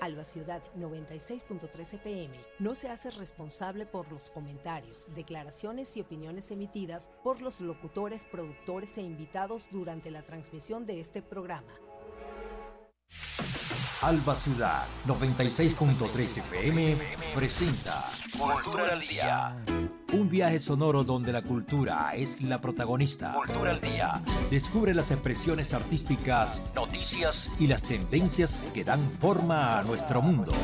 Alba Ciudad 96.3 FM no se hace responsable por los comentarios, declaraciones y opiniones emitidas por los locutores, productores e invitados durante la transmisión de este programa. Alba Ciudad 96.3 FM presenta Cultura al Día. Un viaje sonoro donde la cultura es la protagonista. Cultura al Día. Descubre las expresiones artísticas, noticias y las tendencias que dan forma a nuestro mundo.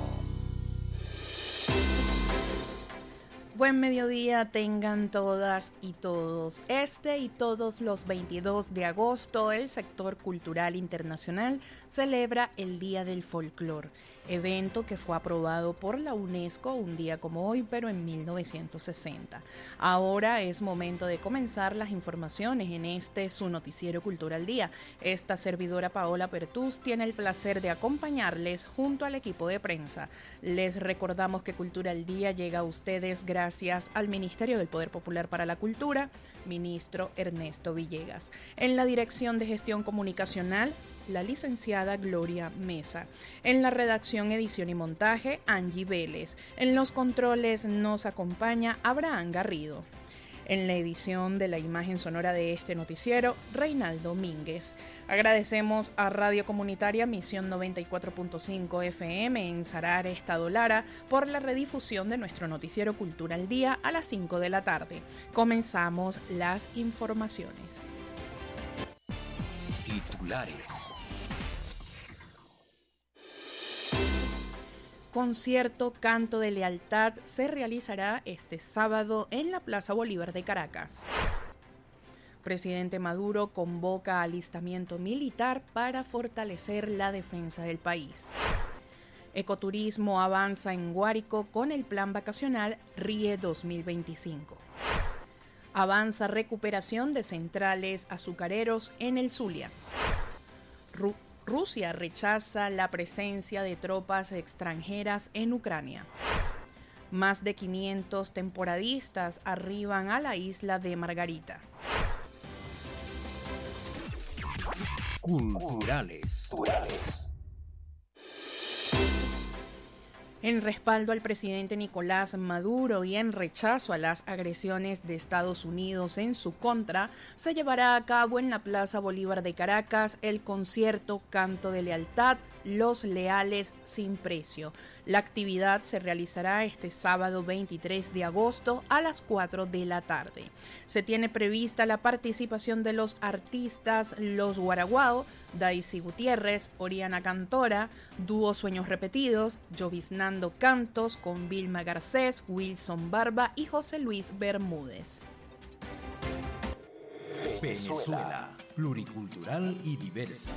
Buen mediodía tengan todas y todos. Este y todos los 22 de agosto, el sector cultural internacional celebra el Día del Folclor, evento que fue aprobado por la UNESCO un día como hoy, pero en 1960. Ahora es momento de comenzar las informaciones en su noticiero Cultura al Día. Esta servidora Paola Pertús tiene el placer de acompañarles junto al equipo de prensa. Les recordamos que Cultura al Día llega a ustedes gracias al Ministerio del Poder Popular para la Cultura, ministro Ernesto Villegas. En la Dirección de Gestión Comunicacional, la licenciada Gloria Mesa. En la redacción, edición y montaje, Angie Vélez. En los controles nos acompaña Abraham Garrido. En la edición de la imagen sonora de este noticiero, Reinaldo Mínguez. Agradecemos a Radio Comunitaria Misión 94.5 FM en Sarare, Estado Lara, por la redifusión de nuestro noticiero Cultura al Día a las 5 de la tarde. Comenzamos las informaciones. Titulares. Concierto Canto de Lealtad se realizará este sábado en la Plaza Bolívar de Caracas. Presidente Maduro convoca alistamiento militar para fortalecer la defensa del país. Ecoturismo avanza en Guárico con el plan vacacional RIE 2025. Avanza recuperación de centrales azucareros en el Zulia. Rusia rechaza la presencia de tropas extranjeras en Ucrania. Más de 500 temporadistas arriban a la isla de Margarita. Culturales. En respaldo al presidente Nicolás Maduro y en rechazo a las agresiones de Estados Unidos en su contra, se llevará a cabo en la Plaza Bolívar de Caracas el concierto Canto de Lealtad, Los Leales sin Precio. La actividad se realizará este sábado 23 de agosto a las 4 de la tarde. Se tiene prevista la participación de los artistas Los Guaraguao, Daisy Gutiérrez, Oriana Cantora, Dúo Sueños Repetidos, Lloviznando Cantos con Vilma Garcés, Wilson Barba y José Luis Bermúdez. Venezuela, pluricultural y diversa.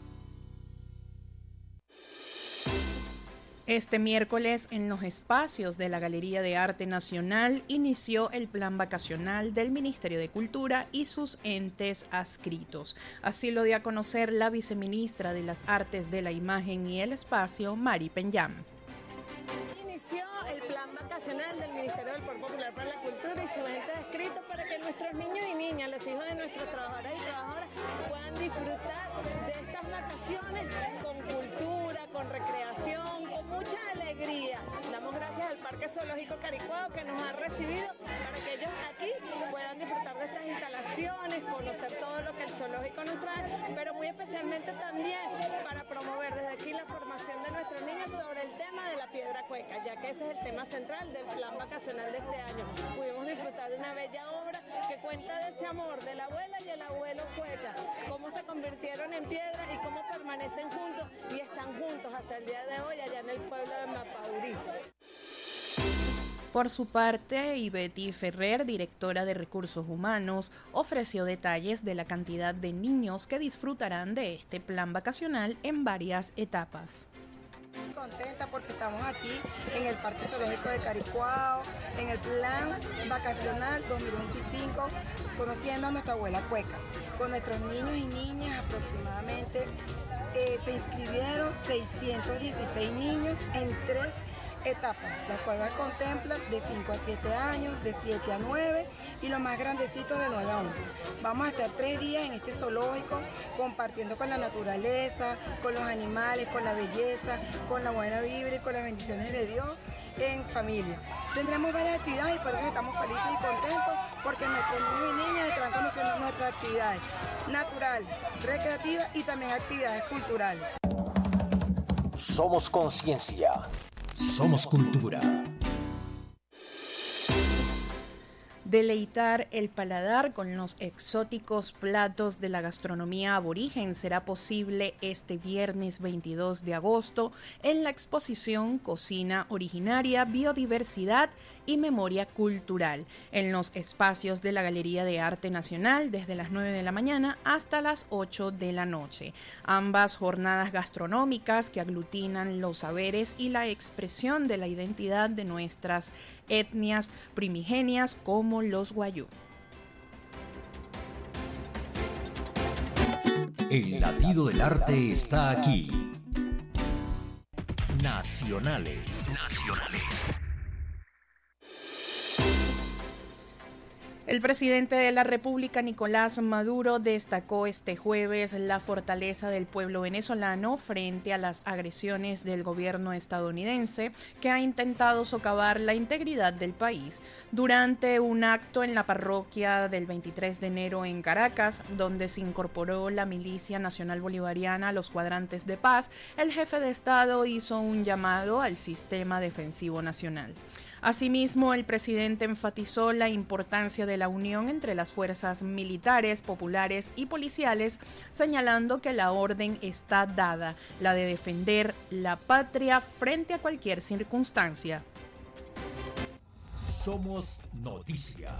Este miércoles, en los espacios de la Galería de Arte Nacional, inició el plan vacacional del Ministerio de Cultura y sus entes adscritos. Así lo dio a conocer la viceministra de las Artes de la Imagen y el Espacio, Mari Penyam. Inició el plan vacacional del Ministerio del Poder Popular para la Cultura y sus entes adscritos para que nuestros niños y niñas, los hijos de nuestros trabajadores y trabajadoras, puedan disfrutar de estas vacaciones con cultura, con recreación, con mucha alegría. Damos gracias al Parque Zoológico Caricuao que nos ha recibido para que ellos aquí puedan disfrutar de estas instalaciones, conocer todo lo que el zoológico nos trae, pero muy especialmente también para promover desde aquí la formación de nuestros niños sobre el tema de la piedra cueca, ya que ese es el tema central del plan vacacional de este año. Pudimos disfrutar de una bella obra que cuenta de ese amor de la abuela y el abuelo cueca, cómo se convirtieron en piedra y cómo permanecen juntos y están juntos hasta el día de hoy allá en el pueblo de Mapaurí. Por su parte, Ivety Ferrer, directora de Recursos Humanos, ofreció detalles de la cantidad de niños que disfrutarán de este plan vacacional en varias etapas. Contenta porque estamos aquí en el Parque Zoológico de Caricuao, en el plan vacacional 2025, conociendo a nuestra abuela cueca. Con nuestros niños y niñas aproximadamente se inscribieron 616 niños en 3 etapas, las cuales contemplan de 5 a 7 años, de 7 a 9 y los más grandecitos de 9 a 11. Vamos a estar 3 días en este zoológico compartiendo con la naturaleza, con los animales, con la belleza, con la buena vibra y con las bendiciones de Dios en familia. Tendremos varias actividades y por eso estamos felices y contentos porque nuestros niños y niñas estarán conociendo nuestras actividades naturales, recreativas y también actividades culturales. Somos conciencia. Somos cultura. Deleitar el paladar con los exóticos platos de la gastronomía aborigen será posible este viernes 22 de agosto en la exposición Cocina Originaria, Biodiversidad y Memoria Cultural, en los espacios de la Galería de Arte Nacional desde las 9 de la mañana hasta las 8 de la noche. Ambas jornadas gastronómicas que aglutinan los saberes y la expresión de la identidad de nuestras etnias primigenias como los wayuu. El latido del arte está aquí. Nacionales. El presidente de la República, Nicolás Maduro, destacó este jueves la fortaleza del pueblo venezolano frente a las agresiones del gobierno estadounidense que ha intentado socavar la integridad del país. Durante un acto en la parroquia del 23 de enero en Caracas, donde se incorporó la Milicia Nacional Bolivariana a los cuadrantes de paz, el jefe de Estado hizo un llamado al sistema defensivo nacional. Asimismo, el presidente enfatizó la importancia de la unión entre las fuerzas militares, populares y policiales, señalando que la orden está dada, la de defender la patria frente a cualquier circunstancia. Somos noticia.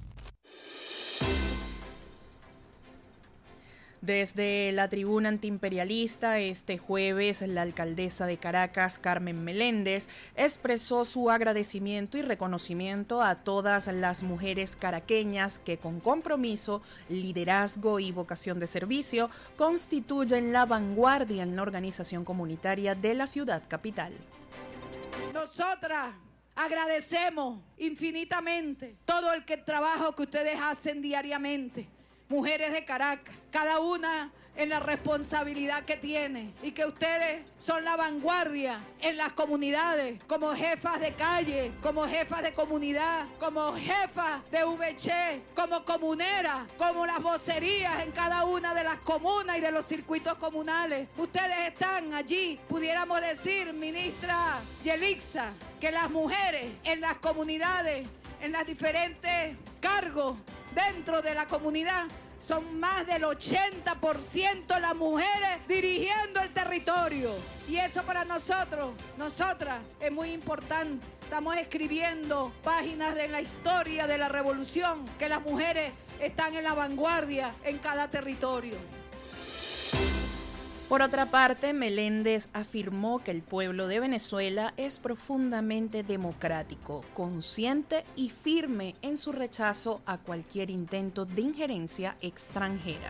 Desde la tribuna antiimperialista, este jueves, la alcaldesa de Caracas, Carmen Meléndez, expresó su agradecimiento y reconocimiento a todas las mujeres caraqueñas que con compromiso, liderazgo y vocación de servicio constituyen la vanguardia en la organización comunitaria de la ciudad capital. Nosotras agradecemos infinitamente todo el trabajo que ustedes hacen diariamente. Mujeres de Caracas, cada una en la responsabilidad que tiene y que ustedes son la vanguardia en las comunidades, como jefas de calle, como jefas de comunidad, como jefas de VC, como comuneras, como las vocerías en cada una de las comunas y de los circuitos comunales. Ustedes están allí, pudiéramos decir, ministra Yelixa, que las mujeres en las comunidades, en los diferentes cargos dentro de la comunidad, son más del 80% las mujeres dirigiendo el territorio. Y eso para nosotros, nosotras, es muy importante. Estamos escribiendo páginas de la historia de la revolución, que las mujeres están en la vanguardia en cada territorio. Por otra parte, Meléndez afirmó que el pueblo de Venezuela es profundamente democrático, consciente y firme en su rechazo a cualquier intento de injerencia extranjera.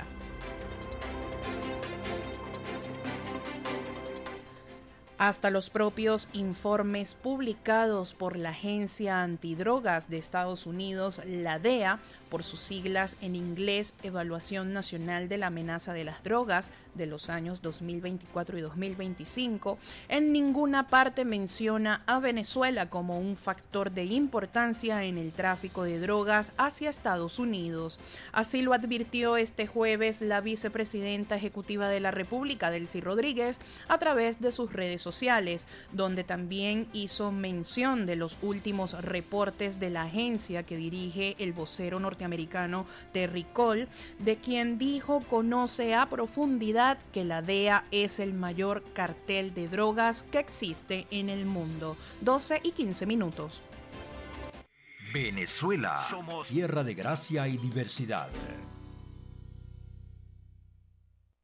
Hasta los propios informes publicados por la Agencia Antidrogas de Estados Unidos, la DEA, por sus siglas en inglés, Evaluación Nacional de la Amenaza de las Drogas, de los años 2024 y 2025, en ninguna parte menciona a Venezuela como un factor de importancia en el tráfico de drogas hacia Estados Unidos. Así lo advirtió este jueves la vicepresidenta ejecutiva de la República, Delcy Rodríguez, a través de sus redes sociales, donde también hizo mención de los últimos reportes de la agencia que dirige el vocero norteamericano Terry Cole, de quien dijo conoce a profundidad que la DEA es el mayor cartel de drogas que existe en el mundo. 12:15. Venezuela, somos tierra de gracia y diversidad.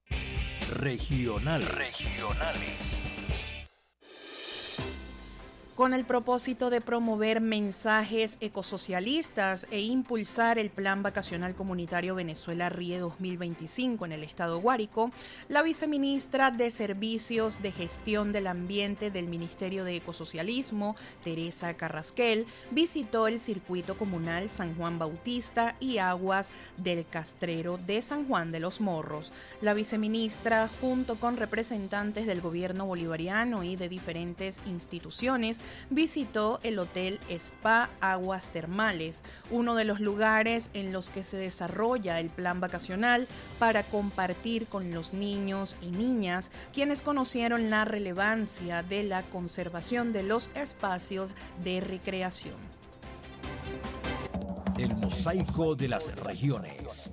Regionales. Con el propósito de promover mensajes ecosocialistas e impulsar el Plan Vacacional Comunitario Venezuela Ríe 2025 en el estado Guárico, la viceministra de Servicios de Gestión del Ambiente del Ministerio de Ecosocialismo, Teresa Carrasquel, visitó el circuito comunal San Juan Bautista y aguas del Castrero de San Juan de los Morros. La viceministra, junto con representantes del gobierno bolivariano y de diferentes instituciones, visitó el Hotel Spa Aguas Termales, uno de los lugares en los que se desarrolla el plan vacacional, para compartir con los niños y niñas, quienes conocieron la relevancia de la conservación de los espacios de recreación. El mosaico de las regiones.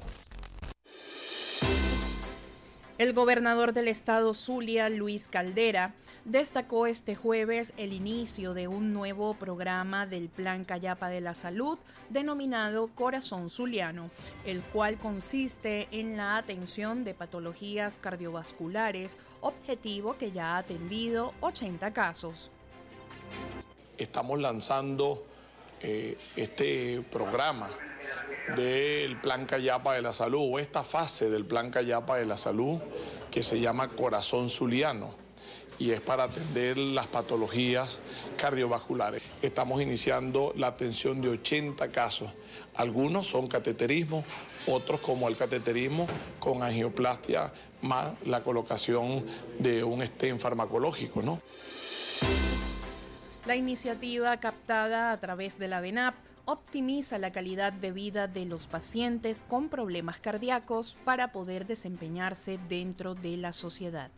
El gobernador del estado Zulia, Luis Caldera, destacó este jueves el inicio de un nuevo programa del Plan Callapa de la Salud denominado Corazón Zuliano, el cual consiste en la atención de patologías cardiovasculares, objetivo que ya ha atendido 80 casos. Estamos lanzando este programa del Plan Callapa de la Salud, o esta fase del Plan Callapa de la Salud, que se llama Corazón Zuliano, y es para atender las patologías cardiovasculares. Estamos iniciando la atención de 80 casos. Algunos son cateterismo, otros como el cateterismo con angioplastia más la colocación de un stent farmacológico, ¿no? La iniciativa, captada a través de la VENAP, optimiza la calidad de vida de los pacientes con problemas cardíacos para poder desempeñarse dentro de la sociedad.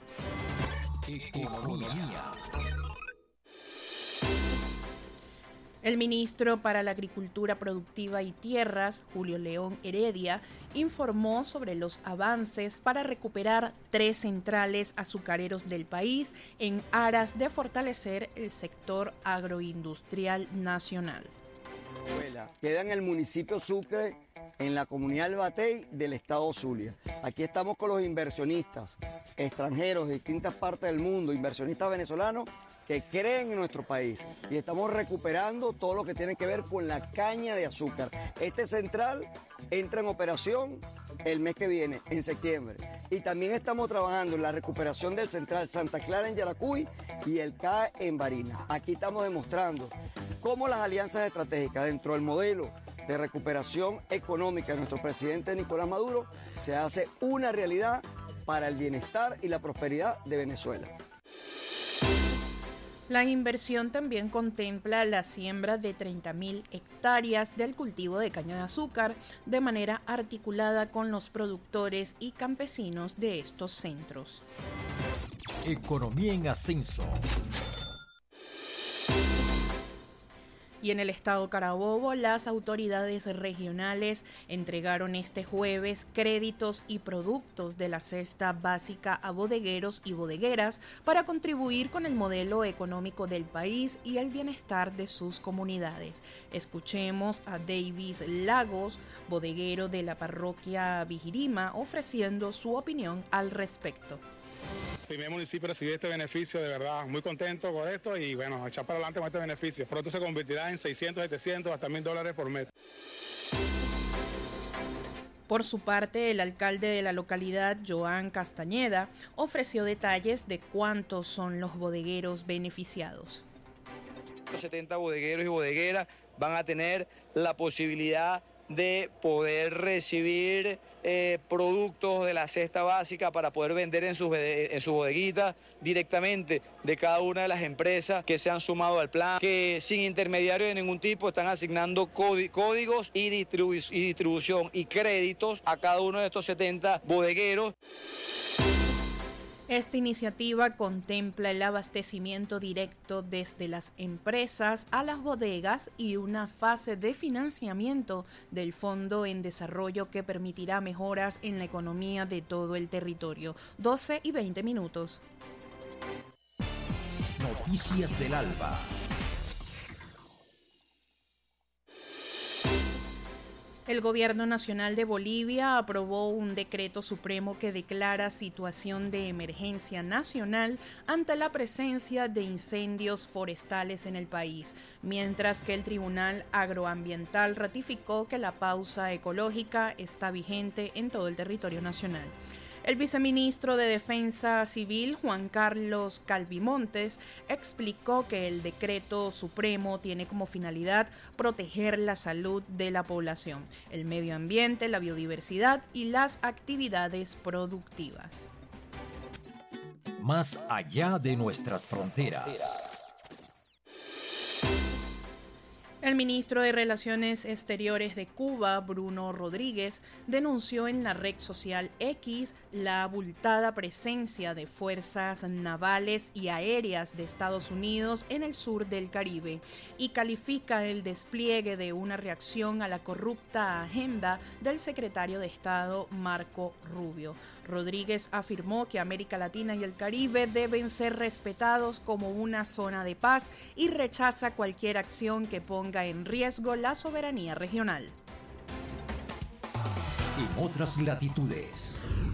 Economía. El ministro para la Agricultura Productiva y Tierras, Julio León Heredia, informó sobre los avances para recuperar 3 centrales azucareros del país en aras de fortalecer el sector agroindustrial nacional. Queda en el municipio Sucre, en la comunidad del Batey del estado Zulia. Aquí estamos con los inversionistas extranjeros de distintas partes del mundo, inversionistas venezolanos que creen en nuestro país, y estamos recuperando todo lo que tiene que ver con la caña de azúcar. Este central entra en operación el mes que viene, en septiembre, y también estamos trabajando en la recuperación del central Santa Clara en Yaracuy y el CAE en Barinas. Aquí estamos demostrando cómo las alianzas estratégicas dentro del modelo de recuperación económica de nuestro presidente Nicolás Maduro se hace una realidad para el bienestar y la prosperidad de Venezuela. La inversión también contempla la siembra de 30.000 hectáreas del cultivo de caña de azúcar de manera articulada con los productores y campesinos de estos centros. Economía en ascenso. Y en el estado Carabobo, las autoridades regionales entregaron este jueves créditos y productos de la cesta básica a bodegueros y bodegueras para contribuir con el modelo económico del país y el bienestar de sus comunidades. Escuchemos a Davis Lagos, bodeguero de la parroquia Vigirima, ofreciendo su opinión al respecto. Primer municipio recibir este beneficio, de verdad, muy contento con esto y bueno, echar para adelante con este beneficio. Pronto se convertirá en 600, 700, hasta $1,000 por mes. Por su parte, el alcalde de la localidad, Joan Castañeda, ofreció detalles de cuántos son los bodegueros beneficiados. Los 70 bodegueros y bodegueras van a tener la posibilidad de poder recibir productos de la cesta básica para poder vender en su bodeguita directamente de cada una de las empresas que se han sumado al plan, que sin intermediarios de ningún tipo están asignando códigos y distribución y créditos a cada uno de estos 70 bodegueros. Esta iniciativa contempla el abastecimiento directo desde las empresas a las bodegas y una fase de financiamiento del Fondo en Desarrollo que permitirá mejoras en la economía de todo el territorio. 12:20. Noticias del Alba. El Gobierno Nacional de Bolivia aprobó un decreto supremo que declara situación de emergencia nacional ante la presencia de incendios forestales en el país, mientras que el Tribunal Agroambiental ratificó que la pausa ecológica está vigente en todo el territorio nacional. El viceministro de Defensa Civil, Juan Carlos Calvimontes, explicó que el decreto supremo tiene como finalidad proteger la salud de la población, el medio ambiente, la biodiversidad y las actividades productivas. Más allá de nuestras fronteras. El ministro de Relaciones Exteriores de Cuba, Bruno Rodríguez, denunció en la red social X la abultada presencia de fuerzas navales y aéreas de Estados Unidos en el sur del Caribe y califica el despliegue de una reacción a la corrupta agenda del secretario de Estado Marco Rubio. Rodríguez afirmó que América Latina y el Caribe deben ser respetados como una zona de paz y rechaza cualquier acción que ponga en riesgo la soberanía regional. En otras latitudes.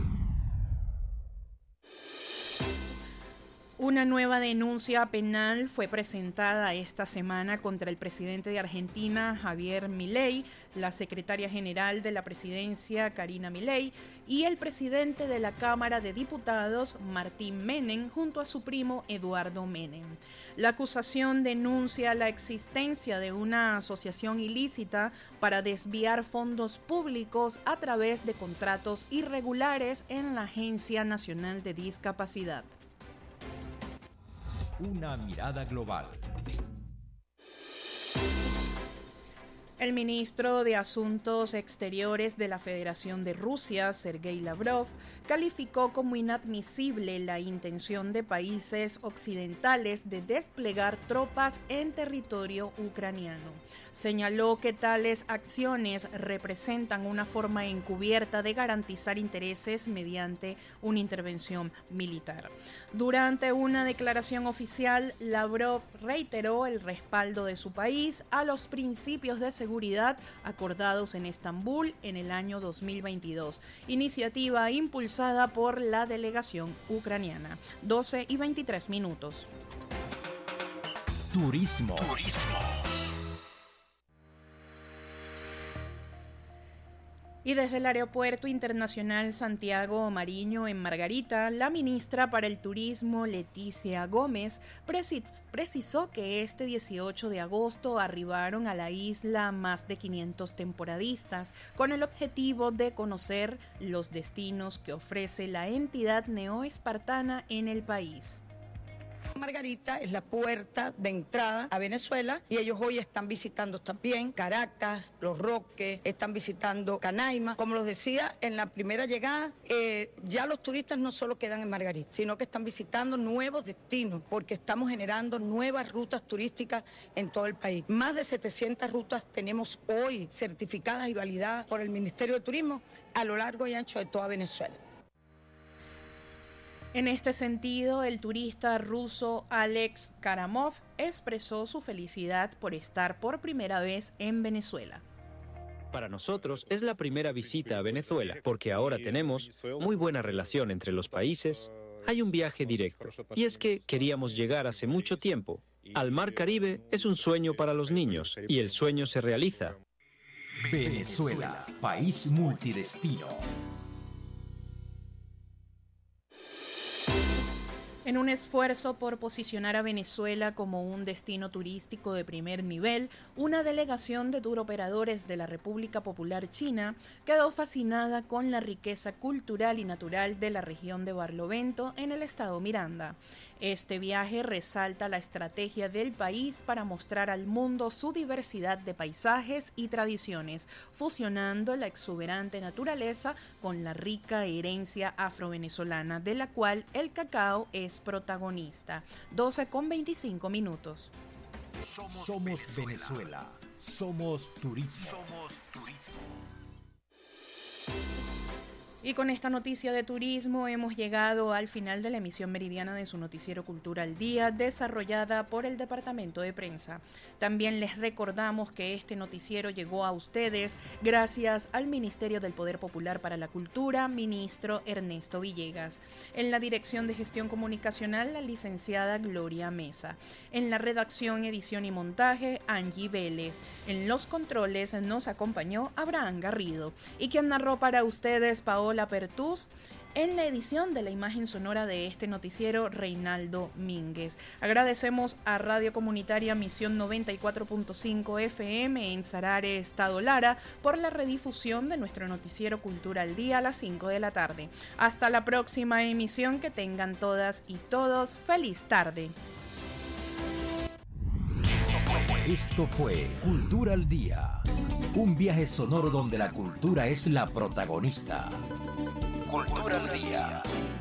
Una nueva denuncia penal fue presentada esta semana contra el presidente de Argentina, Javier Milei, la secretaria general de la presidencia, Karina Milei, y el presidente de la Cámara de Diputados, Martín Menem, junto a su primo Eduardo Menem. La acusación denuncia la existencia de una asociación ilícita para desviar fondos públicos a través de contratos irregulares en la Agencia Nacional de Discapacidad. Una mirada global. El ministro de Asuntos Exteriores de la Federación de Rusia, Sergei Lavrov, calificó como inadmisible la intención de países occidentales de desplegar tropas en territorio ucraniano. Señaló que tales acciones representan una forma encubierta de garantizar intereses mediante una intervención militar. Durante una declaración oficial, Lavrov reiteró el respaldo de su país a los principios de seguridad acordados en Estambul en el año 2022, iniciativa impulsada por la delegación ucraniana. 12:23. Turismo. Y desde el Aeropuerto Internacional Santiago Mariño en Margarita, la ministra para el Turismo, Leticia Gómez, precisó que este 18 de agosto arribaron a la isla más de 500 temporadistas con el objetivo de conocer los destinos que ofrece la entidad neoespartana en el país. Margarita es la puerta de entrada a Venezuela y ellos hoy están visitando también Caracas, Los Roques, están visitando Canaima. Como los decía, en la primera llegada ya los turistas no solo quedan en Margarita, sino que están visitando nuevos destinos porque estamos generando nuevas rutas turísticas en todo el país. Más de 700 rutas tenemos hoy certificadas y validadas por el Ministerio de Turismo a lo largo y ancho de toda Venezuela. En este sentido, el turista ruso Alex Karamov expresó su felicidad por estar por primera vez en Venezuela. Para nosotros es la primera visita a Venezuela, porque ahora tenemos muy buena relación entre los países. Hay un viaje directo, y es que queríamos llegar hace mucho tiempo. Al Mar Caribe es un sueño para los niños, y el sueño se realiza. Venezuela, país multidestino. En un esfuerzo por posicionar a Venezuela como un destino turístico de primer nivel, una delegación de turoperadores de la República Popular China quedó fascinada con la riqueza cultural y natural de la región de Barlovento en el estado Miranda. Este viaje resalta la estrategia del país para mostrar al mundo su diversidad de paisajes y tradiciones, fusionando la exuberante naturaleza con la rica herencia afrovenezolana, de la cual el cacao es protagonista. 12:25. Somos Venezuela. Somos turismo. Y con esta noticia de turismo hemos llegado al final de la emisión meridiana de su noticiero Cultura al Día, desarrollada por el Departamento de Prensa. También les recordamos que este noticiero llegó a ustedes gracias al Ministerio del Poder Popular para la Cultura, ministro Ernesto Villegas. En la Dirección de Gestión Comunicacional, la licenciada Gloria Mesa. En la redacción, edición y montaje, Angie Vélez. En los controles nos acompañó Abraham Garrido. Y quien narró para ustedes, Paola Pertús. En la edición de la imagen sonora de este noticiero, Reinaldo Mínguez. Agradecemos a Radio Comunitaria Misión 94.5 FM en Sarare, Estado Lara, por la redifusión de nuestro noticiero Cultura al Día a las 5 de la tarde. Hasta la próxima emisión, que tengan todas y todos feliz tarde. Esto fue Cultura al Día, un viaje sonoro donde la cultura es la protagonista. Cultura al Día.